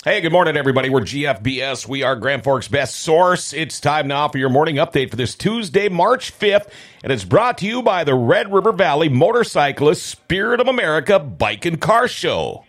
Hey, good morning, everybody. We're GFBS. We are Grand Forks' best source. It's time now for your morning update for this Tuesday, March 5th, and it's brought to you by the Red River Valley Motorcyclist Spirit of America Bike and Car Show.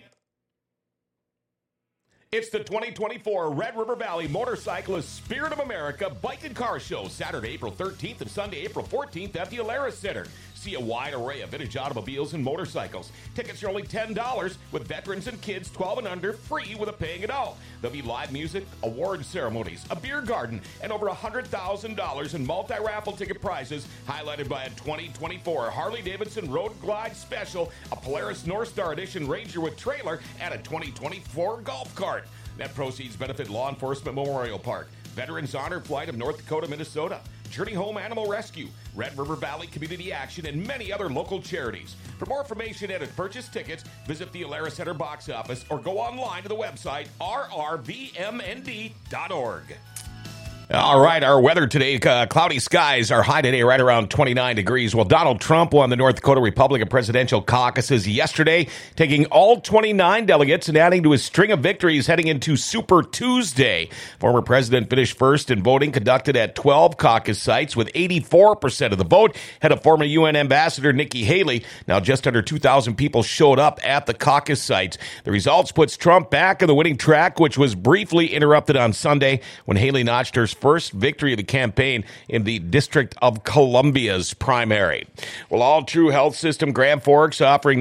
It's the 2024 Red River Valley Motorcyclist Spirit of America Bike and Car Show, Saturday, April 13th and Sunday, April 14th at the Alara Center. See a wide array of vintage automobiles and motorcycles. Tickets are only $10, with veterans and kids 12 and under free with a paying adult. There'll be live music, award ceremonies, a beer garden, and over $100,000 in multi-raffle ticket prizes, highlighted by a 2024 Harley-Davidson Road Glide Special, a Polaris North Star Edition Ranger with trailer, and a 2024 golf cart. Net proceeds benefit Law Enforcement Memorial Park, Veterans Honor Flight of North Dakota, Minnesota, Journey Home Animal Rescue, Red River Valley Community Action, and many other local charities. For more information and to purchase tickets, visit the Alara Center box office or go online to the website rrvmnd.org. All right, our weather today, cloudy skies. Our high today right around 29 degrees. Well, Donald Trump won the North Dakota Republican presidential caucuses yesterday, taking all 29 delegates and adding to his string of victories heading into Super Tuesday. Former president finished first in voting conducted at 12 caucus sites with 84% of the vote, head of former UN Ambassador Nikki Haley. Now, just under 2,000 people showed up at the caucus sites. The results puts Trump back on the winning track, which was briefly interrupted on Sunday when Haley notched her first victory of the campaign in the District of Columbia's primary. Well, All True Health System Grand Forks offering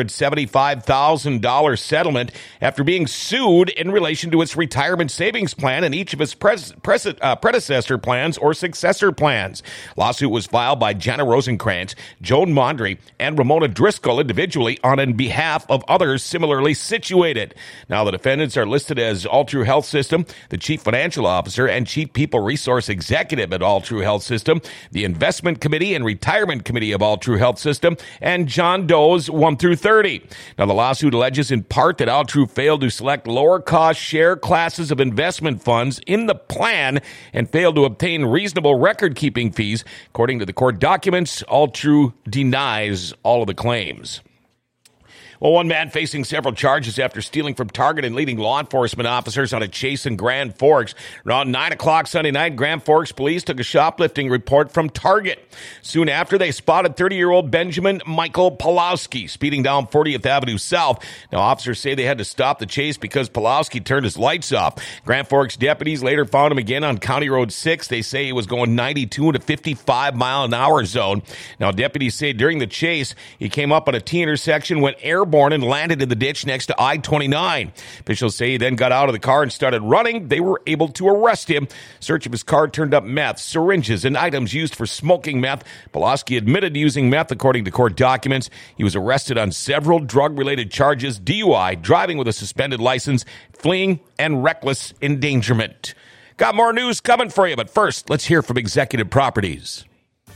$975,000 settlement after being sued in relation to its retirement savings plan and each of its predecessor plans or successor plans. Lawsuit was filed by Jenna Rosenkrantz, Joan Mondry, and Ramona Driscoll individually on behalf of others similarly situated. Now, the defendants are listed as All True Health System, the Chief Financial Officer, and Chief People Resource Executive at All True Health System, the Investment Committee and Retirement Committee of All True Health System, and John Doe's 1 through 30. Now, the lawsuit alleges in part that All True failed to select lower cost share classes of investment funds in the plan and failed to obtain reasonable record-keeping fees. According to the court documents, All True denies all of the claims. Well, one man facing several charges after stealing from Target and leading law enforcement officers on a chase in Grand Forks. Around 9 o'clock Sunday night, Grand Forks police took a shoplifting report from Target. Soon after, they spotted 30-year-old Benjamin Michael Pawlowski speeding down 40th Avenue South. Now, officers say they had to stop the chase because Pawlowski turned his lights off. Grand Forks deputies later found him again on County Road 6. They say he was going 92 in a 55-mile-an-hour zone. Now, deputies say during the chase, he came up on a T intersection, went airborne, and landed in the ditch next to I-29. Officials say he then got out of the car and started running. They were able to arrest him. Search of his car turned up meth, syringes, and items used for smoking meth. Pawlowski admitted to using meth, according to court documents. He was arrested on several drug-related charges: DUI, driving with a suspended license, fleeing, and reckless endangerment. Got more news coming for you, but first, let's hear from Executive Properties.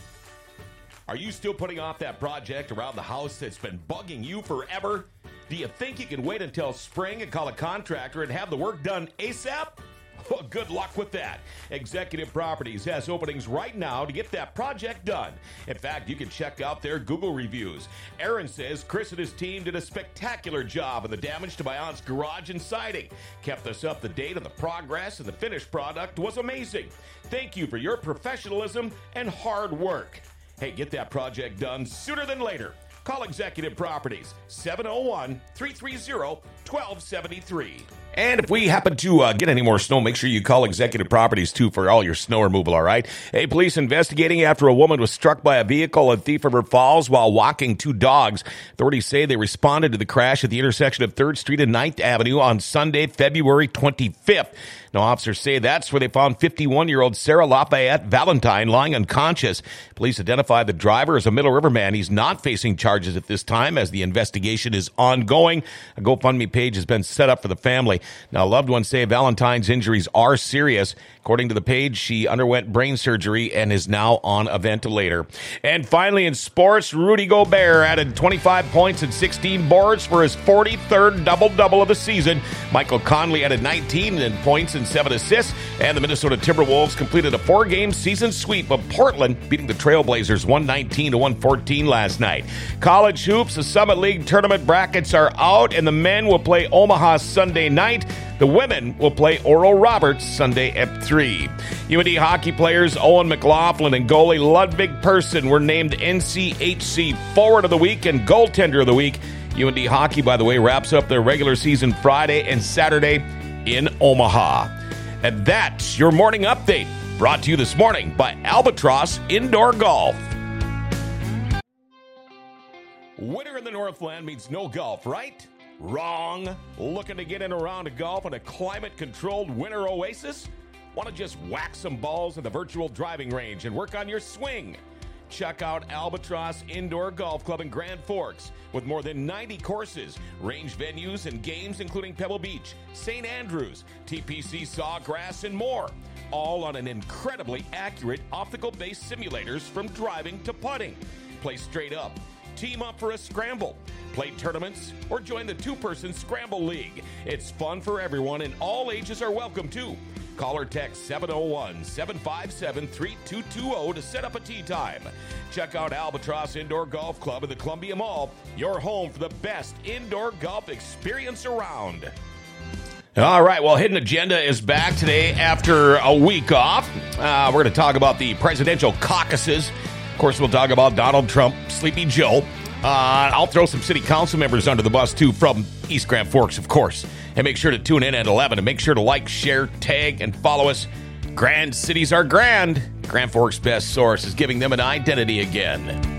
Are you still putting off that project around the house that's been bugging you forever? Do you think you can wait until spring and call a contractor and have the work done ASAP? Well, good luck with that. Executive Properties has openings right now to get that project done. In fact, you can check out their Google reviews. Aaron says Chris and his team did a spectacular job on the damage to my aunt's garage and siding. Kept us up to date on the progress, and the finished product was amazing. Thank you for your professionalism and hard work. Hey, get that project done sooner than later. Call Executive Properties, 701-330-1273. And if we happen to get any more snow, make sure you call Executive Properties, too, for all your snow removal, all right? Hey, police investigating after a woman was struck by a vehicle at Thief River Falls while walking two dogs. Authorities say they responded to the crash at the intersection of 3rd Street and 9th Avenue on Sunday, February 25th. Now, officers say that's where they found 51-year-old Sarah Lafayette Valentine lying unconscious. Police identified the driver as a Middle River man. He's not facing charges at this time as the investigation is ongoing. A GoFundMe page has been set up for the family. Now, loved ones say Valentine's injuries are serious. According to the page, she underwent brain surgery and is now on a ventilator. And finally, in sports, Rudy Gobert added 25 points and 16 boards for his 43rd double-double of the season. Michael Conley added 19 points and 7 assists. And the Minnesota Timberwolves completed a 4-game season sweep of Portland, beating the Trailblazers 119-114 last night. College hoops, the Summit League tournament brackets are out, and the men will play Omaha Sunday night. The women will play Oral Roberts Sunday at 3. UND hockey players Owen McLaughlin and goalie Ludwig Persson were named NCHC Forward of the Week and Goaltender of the Week. UND hockey, by the way, wraps up their regular season Friday and Saturday in Omaha. And that's your morning update, brought to you this morning by Albatross Indoor Golf. Winter in the Northland means no golf, right? Wrong. Looking to get in a round of golf in a climate-controlled winter oasis? Want to just whack some balls at the virtual driving range and work on your swing? Check out Albatross Indoor Golf Club in Grand Forks with more than 90 courses, range venues, and games including Pebble Beach, St. Andrews, TPC Sawgrass, and more. All on an incredibly accurate optical-based simulators from driving to putting. Play straight up, team up for a scramble, play tournaments, or join the two-person Scramble League. It's fun for everyone, and all ages are welcome too. Call or text 701-757-3220 to set up a tee time. Check out Albatross Indoor Golf Club in the Columbia Mall, your home for the best indoor golf experience around. All right, well, Hidden Agenda is back today after a week off. We're going to talk about the presidential caucuses. Of course, we'll talk about Donald Trump, Sleepy Joe. I'll throw some city council members under the bus, too, from East Grand Forks, of course. And make sure to tune in at 11 and make sure to like, share, tag, and follow us. Grand cities are grand. Grand Forks' best source is giving them an identity again.